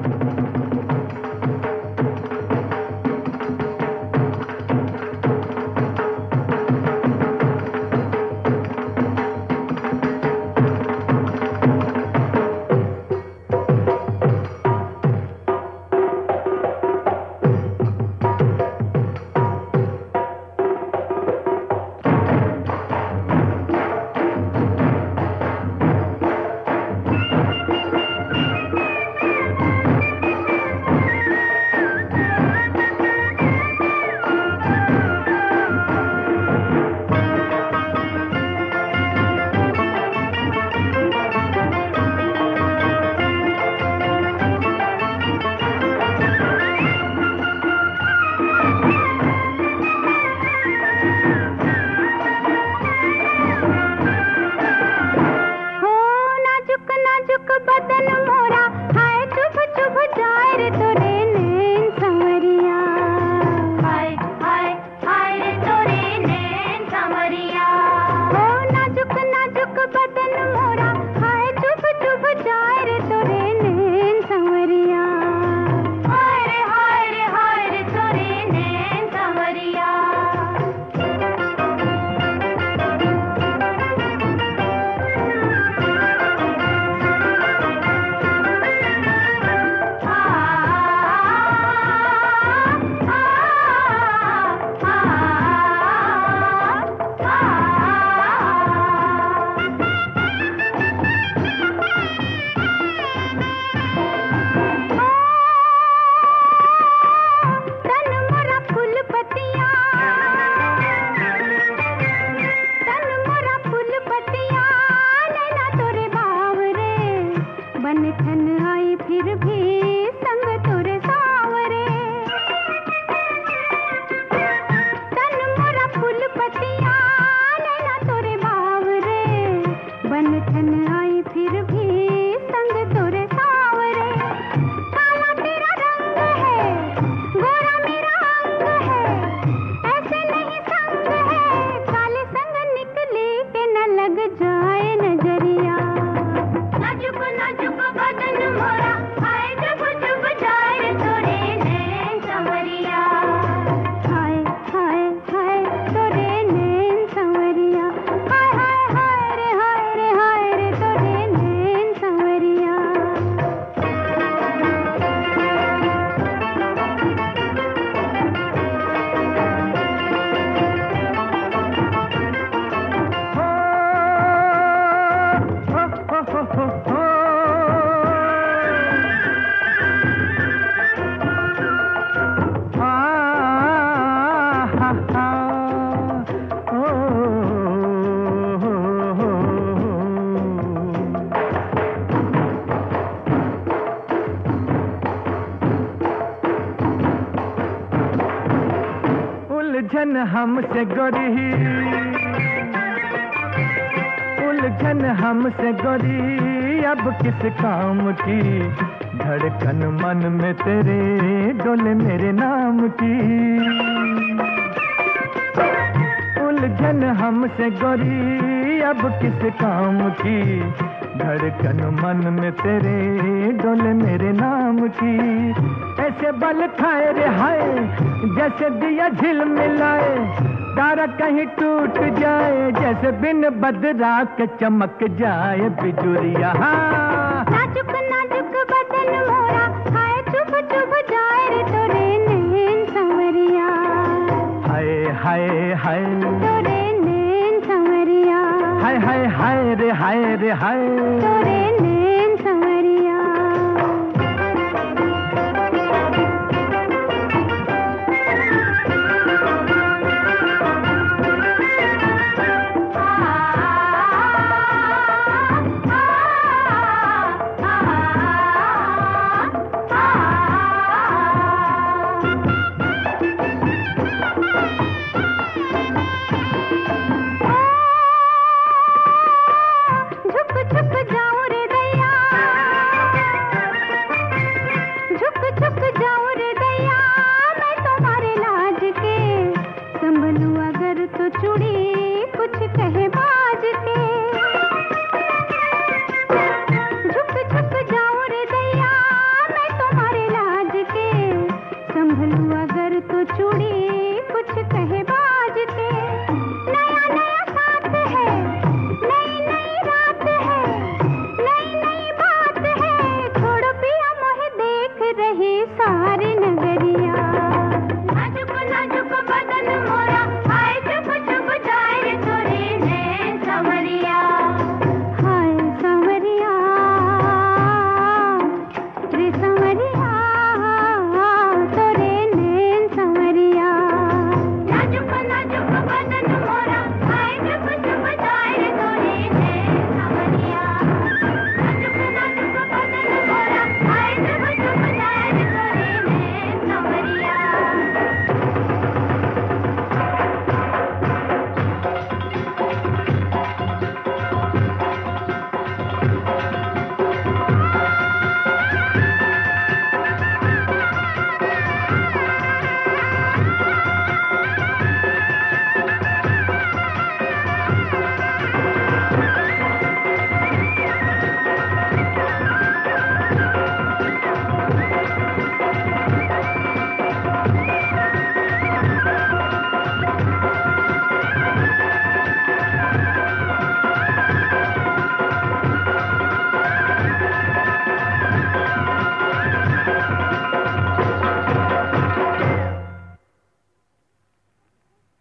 उलझन हमसे गोरी, उलझन हमसे गोरी अब किस काम की, धड़कन मन में तेरे डोले मेरे नाम की। उलझन हमसे गोरी अब किस काम की, धड़कन मन में तेरे डोले मेरे नाम की। ऐसे बल खाए रे हाय जैसे दिया झिलमिलाए, तारा कहीं टूट जाए जैसे बिन बदरा के चमक जाए बिजुरिया। नाजुक नाजुक बदन मोरा हाय चुभ चुभ जाए रे तोरे नैन संवरिया। हाय हाय हाय तोरे नैन संवरिया। हाय हाय हाय रे हाय रे हाय तोरे